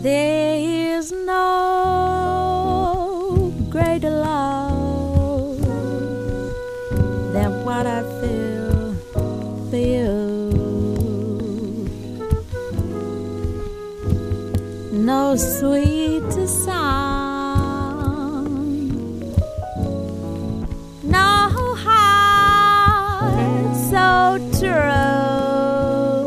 There is no greater love than what I feel for you. No sweeter song, no heart so true.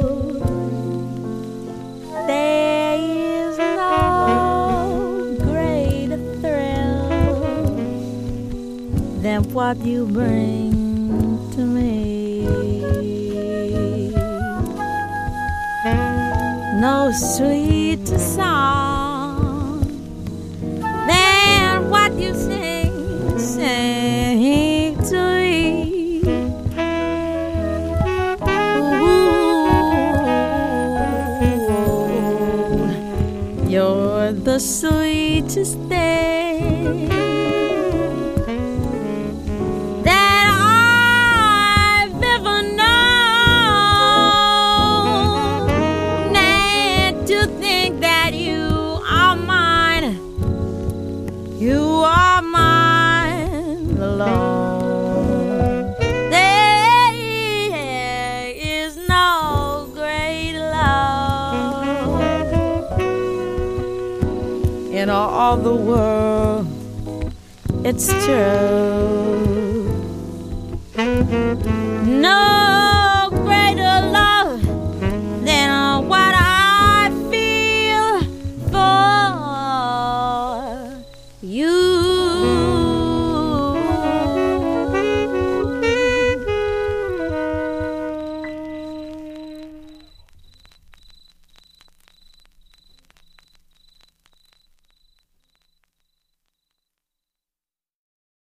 There is no greater thrill than what you bring to me. No sweeter song than what you sing to me. Ooh, you're the sweetest thing that I've ever known. And to think that you are mine, you are mine alone. There is no great love in all the world. It's true. No